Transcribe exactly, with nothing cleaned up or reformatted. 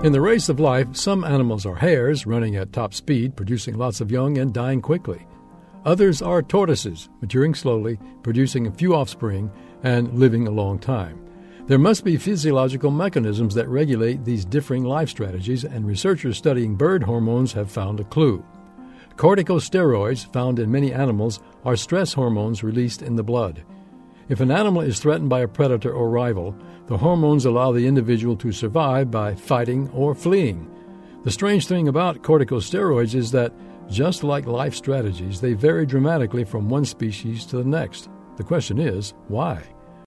In the race of life, some animals are hares, running at top speed, producing lots of young and dying quickly. Others are tortoises, maturing slowly, producing a few offspring, and living a long time. There must be physiological mechanisms that regulate these differing life strategies, and researchers studying bird hormones have found a clue. Corticosteroids, found in many animals, are stress hormones released in the blood. If an animal is threatened by a predator or rival, the hormones allow the individual to survive by fighting or fleeing. The strange thing about corticosteroids is that, just like life strategies, they vary dramatically from one species to the next. The question is, why?